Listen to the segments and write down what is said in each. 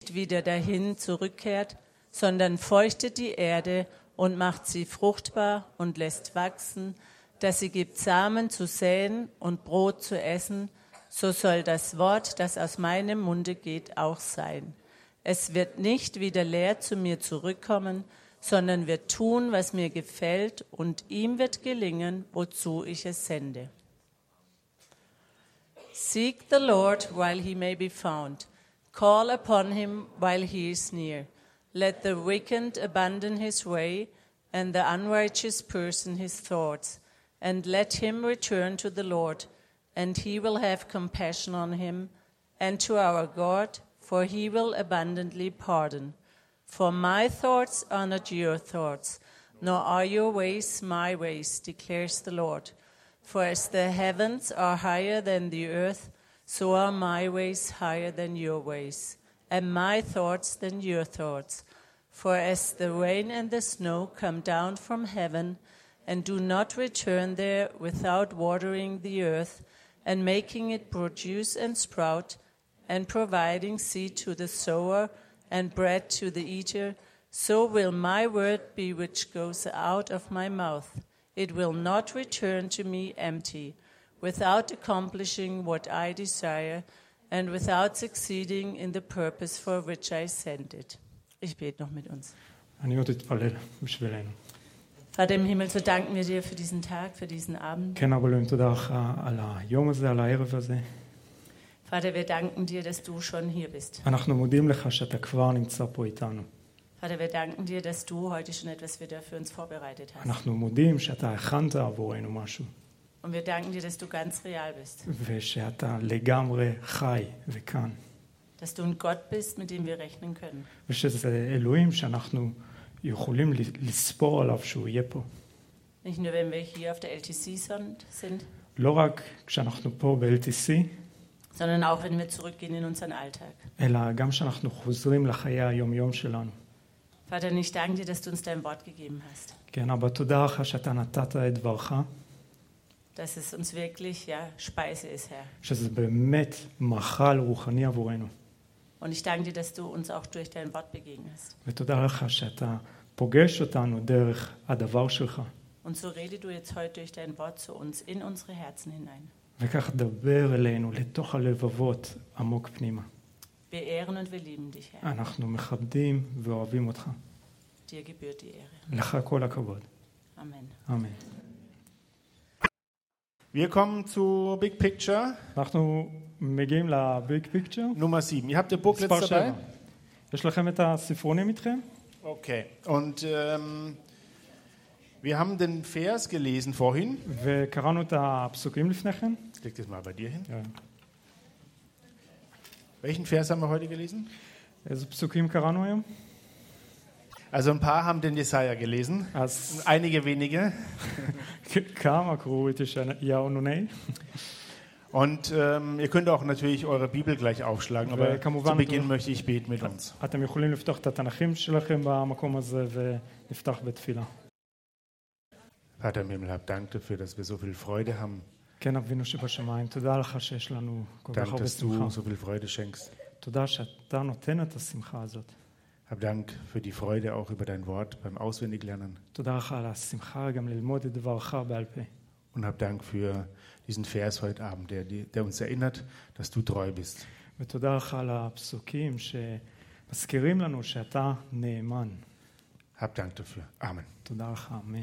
nicht wieder dahin zurückkehrt, sondern feuchtet die Erde und macht sie fruchtbar und lässt wachsen, dass sie gibt Samen zu säen und Brot zu essen, so soll das Wort, das aus meinem Munde geht, auch sein. Es wird nicht wieder leer zu mir zurückkommen, sondern wird tun, was mir gefällt, und ihm wird gelingen, wozu ich es sende. Seek the Lord while he may be found. Call upon him while he is near. Let the wicked abandon his way, and the unrighteous person his thoughts, and let him return to the Lord, and he will have compassion on him, and to our God, for he will abundantly pardon. For my thoughts are not your thoughts, nor are your ways my ways, declares the Lord. For as the heavens are higher than the earth, so are my ways higher than your ways, and my thoughts than your thoughts. For as the rain and the snow come down from heaven, and do not return there without watering the earth, and making it produce and sprout, and providing seed to the sower, and bread to the eater, so will my word be which goes out of my mouth. It will not return to me empty, without accomplishing what I desire, and without succeeding in the purpose for which I sent it. Ich bete noch mit uns. אני עוד אתפלל בשבילנו. Vater im Himmel, so danken wir dir für diesen Tag, für diesen Abend. כן, אבל אלוהים, תודה לך על היום הזה, על הערב הזה. Vater, wir danken dir, dass du schon hier bist. אנחנו מודים לך שאתה כבר נמצא פה איתנו. Vater, wir danken dir, dass du heute schon etwas wieder für uns vorbereitet hast. אנחנו מודים שאתה הכנת עבורנו משהו. Und wir danken dir, dass du ganz real bist. ושאתה לגמרי חי וכאן. Dass du ein Gott bist, mit dem wir rechnen können. ושזה אלוהים שאנחנו יכולים לספור עליו שהוא יהיה פה. Nicht nur, wenn wir hier auf der LTC sind, לא רק כשאנחנו פה ב-LTC, sondern auch, wenn wir zurückgehen in unseren Alltag. אלא גם כשאנחנו חוזרים לחיי היום-יום שלנו. Vater, ich danke dir, dass du uns dein Wort gegeben hast. כן, אבל תודה לך שאתה נתת את דברך. Dass es uns wirklich Speise ist, Herr. שזה באמת מאכל רוחני עבורנו. Und ich danke dir, dass du uns auch durch dein Wort begegnest. ותודה לך שאתה פוגש אותנו דרך הדבר שלך. Und so rede du jetzt heute durch dein Wort zu uns in unsere Herzen hinein. וכך דבר אלינו לתוך הלבבות עמוק פנימה. Wir ehren und wir lieben dich, Herr. אנחנו מכבדים ואוהבים אותך. Dir gebührt die Ehre. לך כל הכבוד. Amen. אמן. Wir kommen zu Big Picture אנחנו מגיעים לביג פיקצ'ר. Nummer 7. Ihr habt ihr Booklets מספר dabei? 7. יש לכם את הספרונים איתכם? Okay. Und wir haben den Vers gelesen vorhin. וקראנו את הפסוקים לפני כן. Ich leg das mal bei dir hin. Ja. Welchen Vers haben wir heute gelesen? איזה פסוקים קראנו היום? Also ein paar haben den Jesaja gelesen, אז einige wenige. כמה קראו את ישעיהו נ"ה? Und ihr könnt auch natürlich eure Bibel gleich aufschlagen, aber וכמובן zu Beginn möchte ich beten mit uns. אתם יכולים לפתוח את התנ"כים שלכם במקום הזה ונפתח בתפילה. Vater im Himmel, hab Dank dafür, dass wir so viel Freude haben. כן, אבינו שבשמיים, תודה לך שיש לנו כל כך Dank, הרבה dass שמחה. du so viel Freude schenkst. תודה שאתה נותן את השמחה הזאת. Hab Dank für die Freude auch über dein Wort beim Auswendiglernen. תודה לך על השמחה גם ללמוד את דברך בעל פה. Und hab Dank für diesen Vers heute Abend, der uns erinnert, dass du treu bist. ותודה לך על הפסוקים שמזכירים לנו שאתה נאמן. Hab Dank dafür. Amen. תודה לך, אמן.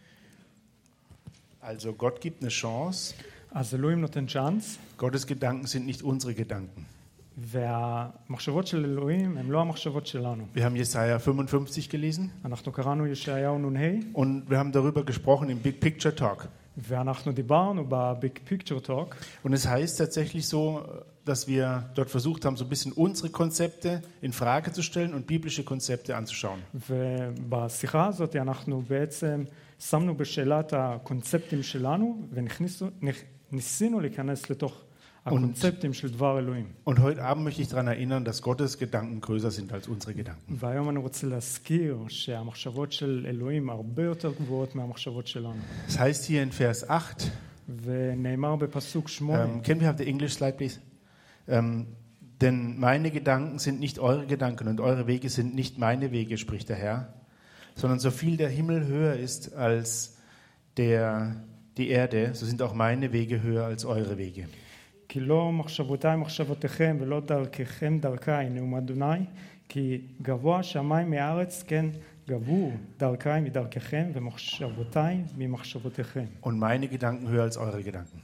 Also Gott gibt eine Chance. אז אלוהים נותן צ'אנס, Gottes Gedanken sind nicht unsere Gedanken. והמחשבות של אלוהים הן לא המחשבות שלנו. Wir haben Jesaja 55 gelesen אנחנו קראנו ישעיהו נ"ה, und wir haben darüber gesprochen im Big Picture Talk. ואנחנו דיברנו בביג פיקצ'ר טוק, Und es heißt tatsächlich so, dass wir dort versucht haben, so ein bisschen unsere Konzepte in Frage zu stellen und biblische Konzepte anzuschauen. ובשיחה הזאת אנחנו בעצם שמנו בשאלה את הקונספטים שלנו, וניסינו להיכנס לתוך הקונספטים של דבר אלוהים. Und heute Abend möchte ich daran erinnern, dass Gottes Gedanken größer sind als unsere Gedanken. והיום אני רוצה להזכיר שהמחשבות של אלוהים הרבה יותר גבוהות מהמחשבות שלנו. Das heißt hier in Vers 8, ונאמר בפסוק 8, can we have the English slide please? Denn meine Gedanken sind nicht eure Gedanken und eure Wege sind nicht meine Wege, spricht der Herr, sondern so viel der Himmel höher ist als die Erde, so sind auch meine Wege höher als eure Wege. כי לא מחשבותיי מחשבותיכם ולא דרככם דרכי, נאום אדוני, כי גבוה שמיים מארץ, כן גבוהו דרכי מדרככם ומחשבותיי ממחשבותיכם. Und meine Gedanken höher als eure Gedanken.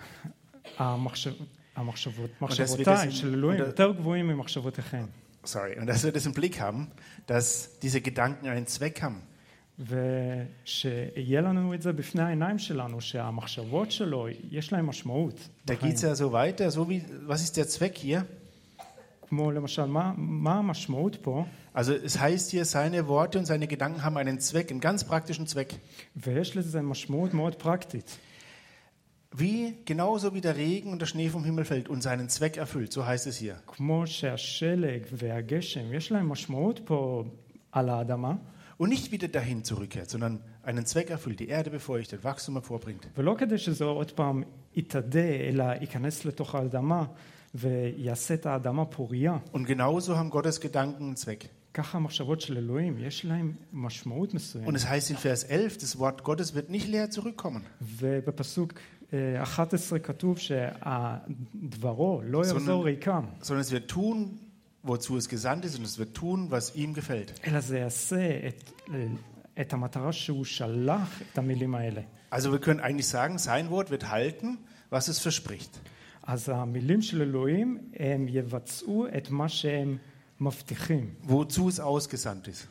מחשבותיי של אלוהים יותר גבוהים ממחשבותיכם. Und dass wir das im Blick haben, dass diese Gedanken einen Zweck haben. ושיהיה לנו את זה בפני העיניים שלנו, שהמחשבות שלו, יש להם משמעות. Da geht es ja so weiter, was ist der Zweck hier? כמו למשל, מה המשמעות פה? Also es heißt hier, seine Worte und seine Gedanken haben einen Zweck, einen ganz praktischen Zweck. ויש לזה משמעות מאוד פרקטית. Genauso wie der Regen und der Schnee vom Himmel fällt und seinen Zweck erfüllt, so heißt es hier. כמו שהשלג והגשם, יש להם משמעות פה על האדמה. Und nicht wieder dahin zurückkehrt, sondern einen Zweck erfüllt, die Erde befeuchtet, Wachstum hervorbringt. ולא כדי שזה עוד פעם יתאדה, אלא ייכנס לתוך האדמה ויעשה את האדמה פוריה. Und genauso haben Gottes Gedanken einen Zweck. ככה המחשבות של אלוהים, יש להם משמעות מסוימת. Und es heißt in Vers 11, das Wort Gottes wird nicht leer zurückkommen. ובפסוק 11 כתוב שהדברו לא יחזור ריקם. Sondern es wird tun, wozu es gesandt ist, und es wird tun, was ihm gefällt. אלא זה יעשה את המטרה שהוא שלח את המילים האלה. Also wir können eigentlich sagen, sein Wort wird halten, was es verspricht. אז המילים של אלוהים הם יבצעו את מה שהם מבטיחים. Wozu es ausgesandt ist.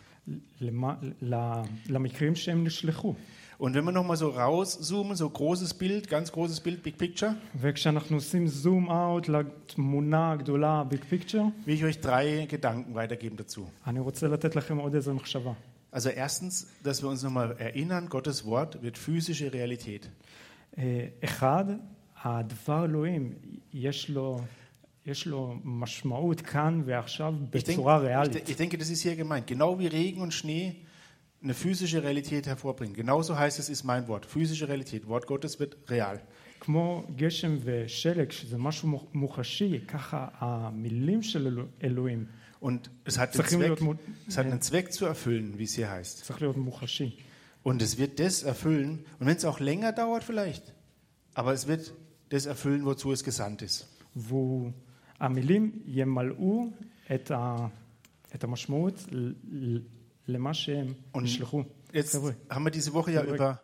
למקרים שהם נשלחו. Und wenn wir nochmal so rauszoomen, so großes Bild, ganz großes Bild, Big Picture. וכשאנחנו עושים זום אאוט לתמונה הגדולה, Big Picture, will ich euch 3 Gedanken weitergeben dazu. אני רוצה לתת לכם עוד איזו מחשבה. Also erstens, dass wir uns nochmal erinnern, Gottes Wort wird physische Realität. אחד, הדבר אלוהים, יש לו משמעות כאן ועכשיו בצורה ריאלית. Ich denke, das ist hier gemeint. Genau wie Regen und Schnee eine physische Realität hervorbringen. Genauso heißt es, ist mein Wort. Physische Realität. Wort Gottes wird real. כמו גשם ושלג, שזה משהו מוחשי, ככה המילים של אלוהים. Und es hat einen Zweck zu erfüllen, wie es hier heißt. צריך להיות מוחשי. Und es wird das erfüllen, und wenn es auch länger dauert vielleicht, aber es wird das erfüllen, wozu es gesandt ist. והמילים ימלאו את המשמעות למה שהם נשלחו. Jetzt haben wir diese Woche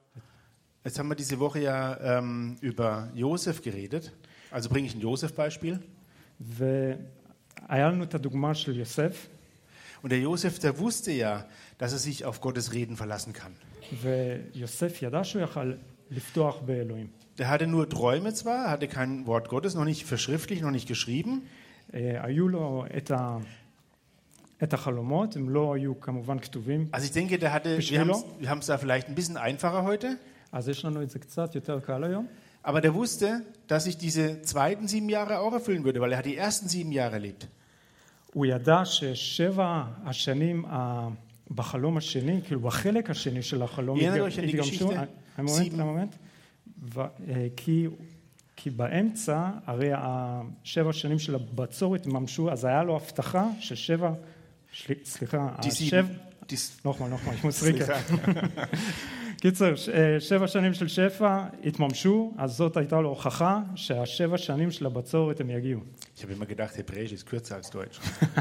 ja über Josef geredet. Also bringe ich ein Josef-Beispiel. והיה לנו את הדוגמה של יוסף. Und der Josef, der wusste ja, dass er sich auf Gottes Reden verlassen kann. ויוסף ידע שהוא יכל לפתוח באלוהים. Der hatte nur Träume zwar, hatte kein Wort Gottes, noch nicht verschriftlicht, noch nicht geschrieben. היו לו את החלומות, הם לא היו כמובן כתובים. Also ich denke, wir haben es da vielleicht ein bisschen einfacher heute. אז יש לנו את זה קצת יותר קל היום. Aber der wusste, dass sich diese zweiten 7 Jahre auch erfüllen würde, weil er hat die ersten 7 Jahre erlebt. הוא ידע ששבע השנים בחלום השני, כאילו בחלק השני של החלום, התגמשו. המומנט. כי באמצע, הרי 7 השנים של הבצורת התממשו, אז היה לו הבטחה ששבע, סליחה, נוחמל, ich muss ריקה. קיצר, 7 שנים של שפע התממשו, אז זאת הייתה לו הוכחה שה7 שנים של הבצורת הם יגיעו. Ich habe immer gedacht, Hebräisch ist kürzer als Deutsch.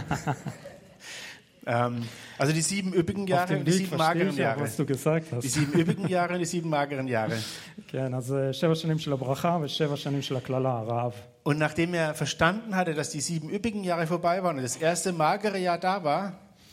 Also die 7 üppigen Jahre und die 7 mageren Jahre. Was du gesagt hast. Die 7 üppigen Jahre und die 7 mageren Jahre. כן, אז 7 שנים של הברכה ו7 שנים של הקללה, הרעב. Und nachdem er verstanden hatte, dass die 7 üppigen Jahre vorbei waren und das erste magere Jahr da war,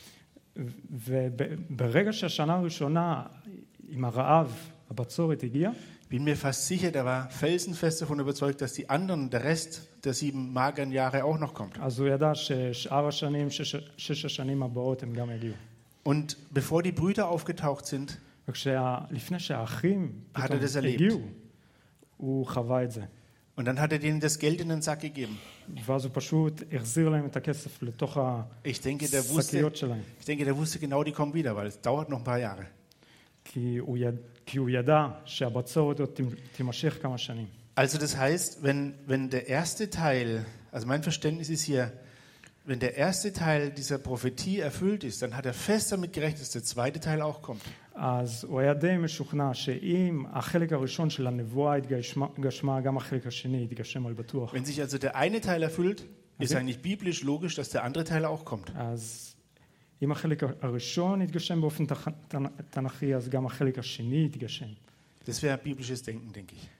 וברגע שהשנה הראשונה עם הרעב, הבצורת הגיע, bin mir fast sicher, der war felsenfest davon überzeugt, dass die anderen, der Rest der 7 mageren Jahre auch noch kommt. אז הוא ידע ששאר השנים, 6 השנים הבאות הם גם יגיעו. Und bevor die Brüder aufgetaucht sind, לפני שהאחים hat er das erlebt. הגיעו, הוא חווה את זה. Und dann hat er denen das Geld in den Sack gegeben. ואז הוא פשוט החזיר להם את הכסף לתוך השקיות שלהם. Ich denke, der wusste genau, die kommen wieder, weil es dauert noch ein paar Jahre. כי הוא ידע שהבצורת עוד תימשך כמה שנים. Also das heißt, wenn der erste Teil, also mein Verständnis ist hier, wenn der erste Teil dieser Prophetie erfüllt ist, dann hat er fest damit gerechnet, dass der zweite Teil auch kommt. אז הוא היה די משוכנע שאם החלק הראשון של הנבואה התגשמה, גם החלק השני יתגשם על בטוח. Wenn sich also der eine Teil erfüllt, ist eigentlich biblisch logisch, dass der andere Teil auch kommt. אז אם החלק הראשון יתגשם באופן תנ"כי, אז גם החלק השני יתגשם. Das wäre biblisches Denken, denke ich.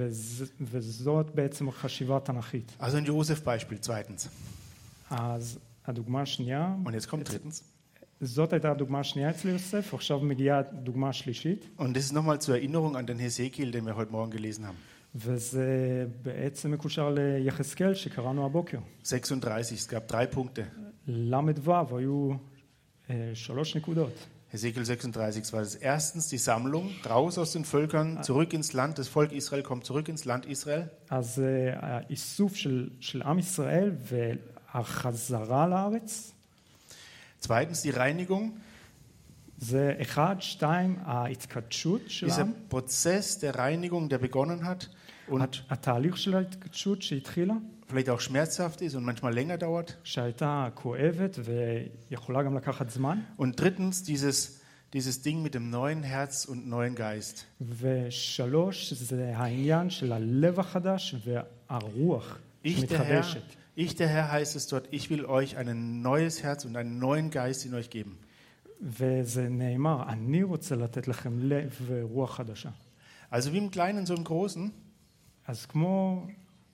וזאת בעצם החשיבה התנ"כית. Also ein Josef-Beispiel, zweitens. אז הדוגמה השנייה, Und jetzt kommt drittens. זאת הייתה הדוגמה השנייה אצל יוסף, עכשיו מגיעה הדוגמה השלישית. Und das ist nochmal zur Erinnerung an den Hesekiel, den wir heute Morgen gelesen haben. וזה בעצם מקושר ליחזקאל שקראנו הבוקר. 36, es gab 3 Punkte. למ"ו היו 3 נקודות. Hesekiel 36 war das. Erstens die Sammlung, raus aus den Völkern, zurück ins Land. Das Volk Israel kommt zurück ins Land Israel. אז האיסוף של עם ישראל והחזרה לארץ. Zweitens die Reinigung. זה 1, 2, ההתקדשות של Dieser העם. Prozess der Reinigung, der begonnen hat und התהליך של ההתקדשות שהתחילה, vielleicht auch schmerzhaft ist und manchmal länger dauert. שהייתה כואבת ויכולה גם לקחת זמן. Und drittens dieses Ding mit dem neuen Herz und neuen Geist. ושלוש, זה העניין של הלב החדש והרוח שמתחדשת. Ich, der Herr, heißt es dort, ich will euch ein neues Herz und einen neuen Geist in euch geben. וזה נאמר, אני רוצה לתת לכם לב ורוח חדשה. Also wie im Kleinen, so im Großen. אז כמו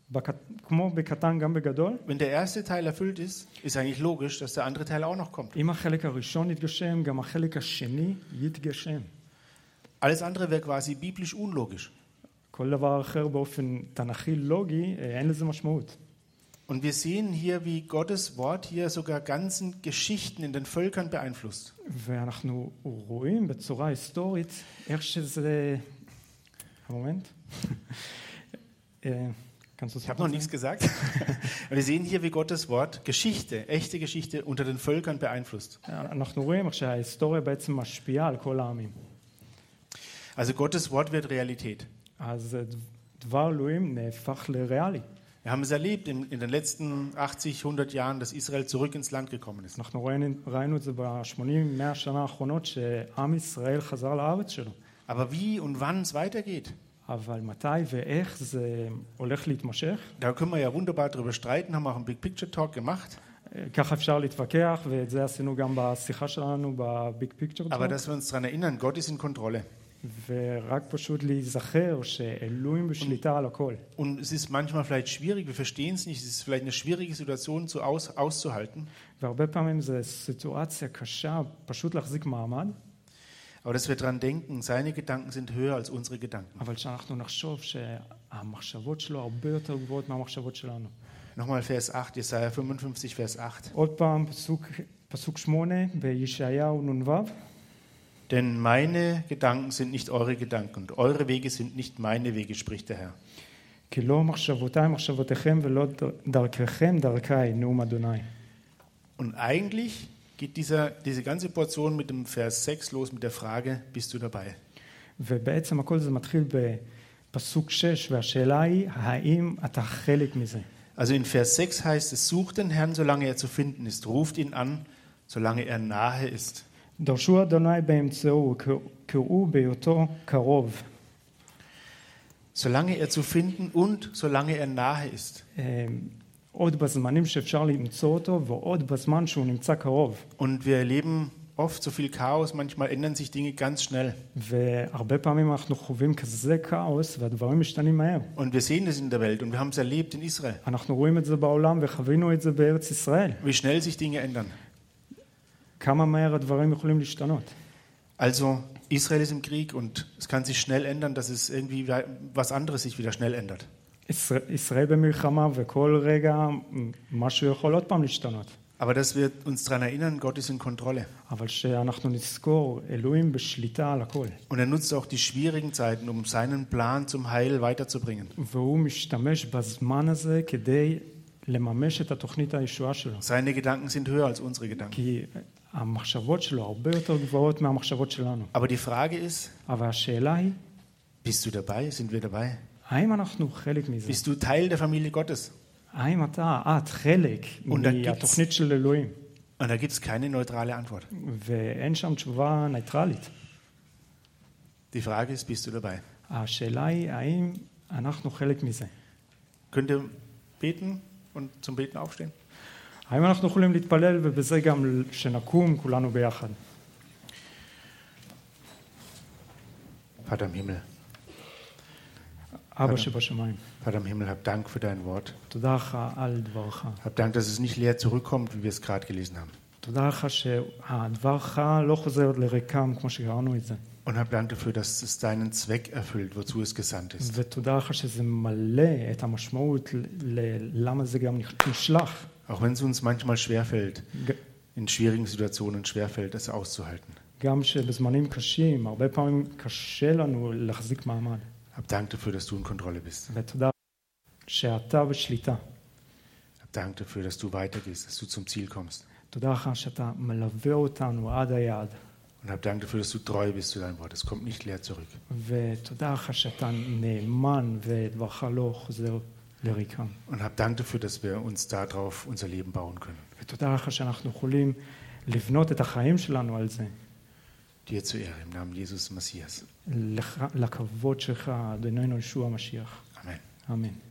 בקטן גם בגדול, wenn der erste Teil erfüllt ist, ist eigentlich logisch, dass der andere Teil auch noch kommt. אם החלק הראשון יתגשם, גם החלק השני יתגשם. Alles andere wäre quasi biblisch unlogisch. כל דבר אחר באופן תנ"כי לוגי, אין לזה משמעות. Und wir sehen hier, wie Gottes Wort hier sogar ganzen Geschichten in den Völkern beeinflusst. ואנחנו רואים בצורה היסטורית איך שזה... המומנט? Ich habe noch nichts gesagt. Wir sehen hier, wie Gottes Wort Geschichte, echte Geschichte unter den Völkern beeinflusst. אנחנו רואים איך שההיסטוריה בעצם משפיעה על כל העמים. Also Gottes Wort wird Realität. אז דבר אלוהים נהפך לריאלי. Wir haben es erlebt in den letzten 80, 100 Jahren, dass Israel zurück ins Land gekommen ist. אנחנו ראינו את זה ב-80-100 שנה האחרונות שעם ישראל חזר לארץ שלו. Aber wie und wann es weitergeht? אבל מתי ואיך זה הולך להתמשך? Da können wir ja wunderbar darüber streiten, haben auch einen Big Picture Talk gemacht. ככה אפשר להתווכח, ואת זה עשינו גם בשיחה שלנו בביג פיקצ'ר טוק. Aber dass wir uns daran erinnern, Gott ist in Kontrolle. ורק פשוט להיזכר שאלוהים בשליטה על הכל. Und es ist manchmal vielleicht schwierig, wir verstehen es nicht, es ist vielleicht eine schwierige Situation auszuhalten. והרבה פעמים זו סיטואציה קשה, פשוט להחזיק מעמד. Aber dass wir daran denken, seine Gedanken sind höher als unsere Gedanken. אבל שאנחנו נחשוב שהמחשבות שלו הרבה יותר גבוהות מהמחשבות שלנו. Nochmal Vers 8, Jesaja 55, Vers 8. עוד פעם, פסוק 8 בישעיהו נ"ו. Denn meine Gedanken sind nicht eure Gedanken und eure Wege sind nicht meine Wege, spricht der Herr. כי לא מחשבותיי מחשבותיכם ולא דרככם דרכי, נאום אדוני. Und eigentlich geht diese ganze Portion mit dem Vers 6 los mit der Frage, bist du dabei? ובעצם הכל זה מתחיל בפסוק 6, והשאלה היא, האם אתה חלק מזה? Also in Vers 6 heißt es, sucht den Herrn, solange er zu finden ist, ruft ihn an, solange er nahe ist. דרשו אדוני באמצעו, קראו בהיותו קרוב. Solange er zu finden und solange er nahe ist. עוד בזמנים שאפשר למצוא אותו, ועוד בזמן שהוא נמצא קרוב. Und wir erleben oft so viel Chaos, manchmal ändern sich Dinge ganz schnell. והרבה פעמים אנחנו חווים כזה כאוס, והדברים משתנים מהר. Und wir sehen das in der Welt und wir haben es erlebt in Israel. אנחנו רואים את זה בעולם וחווינו את זה בארץ ישראל. Wie schnell sich Dinge ändern. כמה מהר הדברים יכולים להשתנות. Also Israel ist im Krieg und es kann sich schnell ändern, dass es irgendwie was anderes sich wieder schnell ändert. ישראל במלחמה וכל רגע משהו יכול עוד פעם להשתנות. Aber dass wir uns daran erinnern, Gott ist in Kontrolle. אבל שאנחנו נזכור, אלוהים בשליטה על הכל. Und er nutzt auch die schwierigen Zeiten, um seinen Plan zum Heil weiterzubringen. והוא משתמש בזמן הזה כדי לממש את התוכנית הישועה שלו. Seine Gedanken sind höher als unsere Gedanken. כי המחשבות שלו הרבה יותר גבוהות מהמחשבות שלנו. Aber die Frage ist, אבל השאלה היא, bist du dabei? Sind wir dabei? האם אנחנו חלק מזה? Bist du Teil der Familie Gottes? האם את חלק מהתוכנית של אלוהים? Und da gibt es keine neutrale Antwort. ואין שם תשובה נייטרלית. Die Frage ist, bist du dabei? השאלה היא, האם אנחנו חלק מזה? Könnt ihr beten und zum Beten aufstehen? האם אנחנו יכולים להתפלל ובזה גם שנקום כולנו ביחד? Vater im Himmel. אבא שבשמיים. Vater im Himmel, hab Dank für dein Wort. תודה לך על דברך. Hab Dank, dass es nicht leer zurückkommt, wie wir es gerade gelesen haben. תודה לך שהדברך לא חוזר לריקם כמו שקראנו את זה. Und hab Dank dafür, dass es deinen Zweck erfüllt, wozu es gesandt ist. ותודה לך שזה מלא את המשמעות למה זה גם נשלח. Auch wenn es uns manchmal schwerfällt, in schwierigen Situationen schwerfällt, es auszuhalten. גם שבזמנים קשים, הרבה פעמים קשה לנו להחזיק מעמד. Hab Dank dafür, dass du in Kontrolle bist. ותודה שאתה בשליטה. Hab Dank dafür, dass du weitergehst, dass du zum Ziel kommst. תודה לך שאתה מלווה אותנו עד היעד. Und hab Dank dafür, dass du treu bist zu deinem Wort. Es kommt nicht leer zurück. ותודה לך שאתה נאמן ודברך לא חוזר לריקם. Und hab Dank dafür, dass wir uns darauf unser Leben bauen können. ותודה לך שאנחנו יכולים לבנות את החיים שלנו על זה. Dir zur Ehre, im Namen Jesus Messias. לכבוד שלך, אדוננו ישוע המשיח. Amen. אמן.